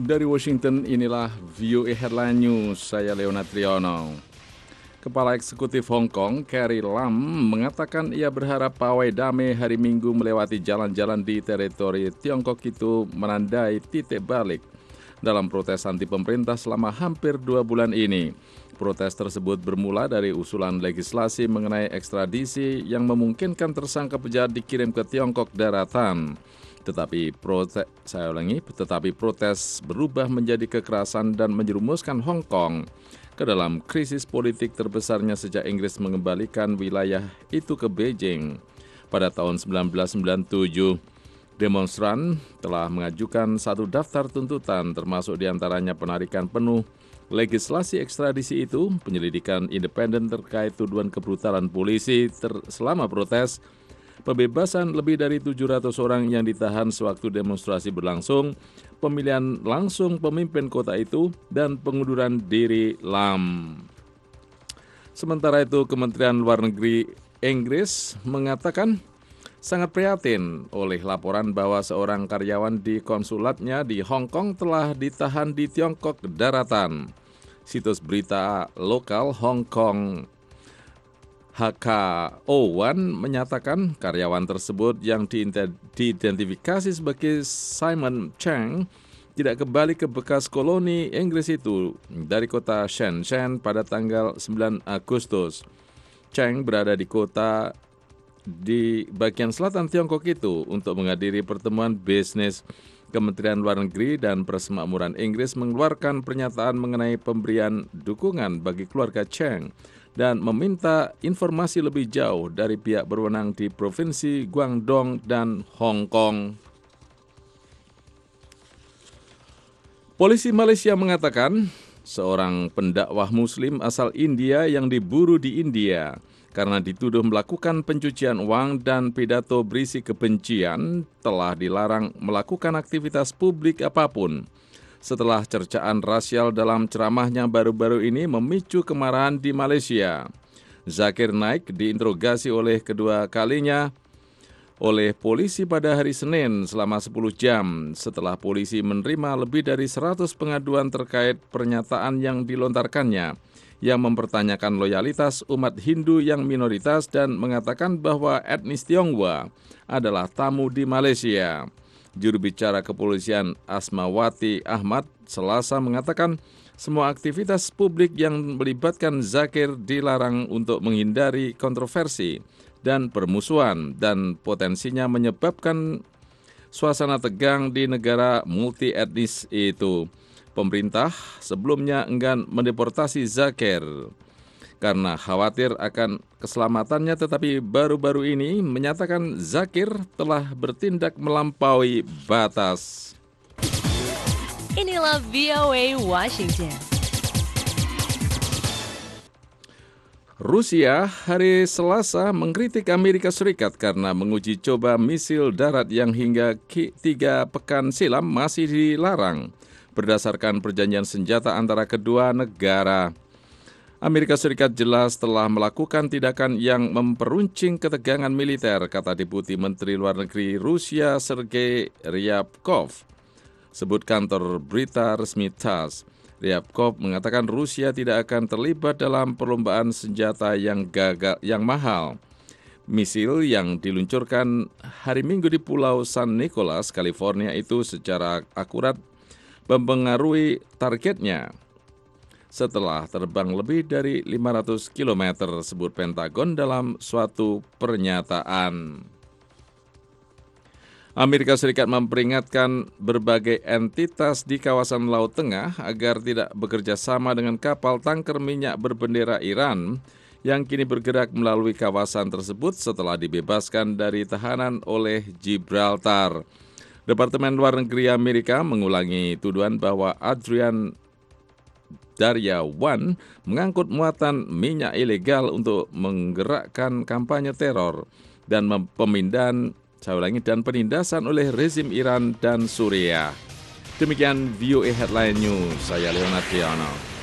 Dari Washington, inilah VOA Headline News, saya Leonard Triono. Kepala Eksekutif Hong Kong, Carrie Lam, mengatakan ia berharap pawai damai hari Minggu melewati jalan-jalan di teritori Tiongkok itu menandai titik balik dalam protes anti pemerintah selama hampir 2 bulan ini. Protes tersebut bermula dari usulan legislasi mengenai ekstradisi yang memungkinkan tersangka penjahat dikirim ke Tiongkok daratan. Tetapi protes berubah menjadi kekerasan dan menjerumuskan Hong Kong ke dalam krisis politik terbesarnya sejak Inggris mengembalikan wilayah itu ke Beijing. Pada tahun 1997, demonstran telah mengajukan 1 daftar tuntutan, termasuk diantaranya penarikan penuh legislasi ekstradisi itu, penyelidikan independen terkait tuduhan kebrutalan polisi selama protes, pembebasan lebih dari 700 orang yang ditahan sewaktu demonstrasi berlangsung, pemilihan langsung pemimpin kota itu, dan pengunduran diri Lam. Sementara itu, Kementerian Luar Negeri Inggris mengatakan sangat prihatin oleh laporan bahwa seorang karyawan di konsulatnya di Hong Kong telah ditahan di Tiongkok daratan. Situs berita lokal Hong Kong HKO1 menyatakan karyawan tersebut yang diidentifikasi sebagai Simon Cheng tidak kembali ke bekas koloni Inggris itu dari kota Shenzhen pada tanggal 9 Agustus. Cheng berada di kota di bagian selatan Tiongkok itu untuk menghadiri pertemuan bisnis. Kementerian Luar Negeri dan Persemakmuran Inggris mengeluarkan pernyataan mengenai pemberian dukungan bagi keluarga Cheng dan meminta informasi lebih jauh dari pihak berwenang di Provinsi Guangdong dan Hong Kong. Polisi Malaysia mengatakan seorang pendakwah Muslim asal India yang diburu di India karena dituduh melakukan pencucian uang dan pidato berisi kebencian telah dilarang melakukan aktivitas publik apapun. Setelah cercaan rasial dalam ceramahnya baru-baru ini memicu kemarahan di Malaysia. Zakir Naik diinterogasi oleh kedua kalinya oleh polisi pada hari Senin selama 10 jam setelah polisi menerima lebih dari 100 pengaduan terkait pernyataan yang dilontarkannya yang mempertanyakan loyalitas umat Hindu yang minoritas dan mengatakan bahwa etnis Tionghoa adalah tamu di Malaysia. Juru bicara kepolisian Asmawati Ahmad Selasa mengatakan semua aktivitas publik yang melibatkan Zakir dilarang untuk menghindari kontroversi dan permusuhan dan potensinya menyebabkan suasana tegang di negara multi etnis itu. Pemerintah sebelumnya enggan mendeportasi Zakir karena khawatir akan keselamatannya, tetapi baru-baru ini menyatakan Zakir telah bertindak melampaui batas. Inilah VOA Washington. Rusia hari Selasa mengkritik Amerika Serikat karena menguji coba misil darat yang hingga 3 pekan silam masih dilarang berdasarkan perjanjian senjata antara kedua negara. Amerika Serikat jelas telah melakukan tindakan yang memperuncing ketegangan militer, kata Deputi Menteri Luar Negeri Rusia Sergei Ryabkov. Sebut kantor berita resmi TASS. Ryabkov mengatakan Rusia tidak akan terlibat dalam perlombaan senjata yang mahal. Misil yang diluncurkan hari Minggu di Pulau San Nicolas, California itu secara akurat mempengaruhi targetnya. Setelah terbang lebih dari 500 km, sebut Pentagon dalam suatu pernyataan. Amerika Serikat memperingatkan berbagai entitas di kawasan Laut Tengah agar tidak bekerja sama dengan kapal tanker minyak berbendera Iran yang kini bergerak melalui kawasan tersebut setelah dibebaskan dari tahanan oleh Gibraltar. Departemen Luar Negeri Amerika mengulangi tuduhan bahwa Adrian Darya One mengangkut muatan minyak ilegal untuk menggerakkan kampanye teror dan penindasan oleh rezim Iran dan Suriah. Demikian VOA Headline News, saya Leonard Triono.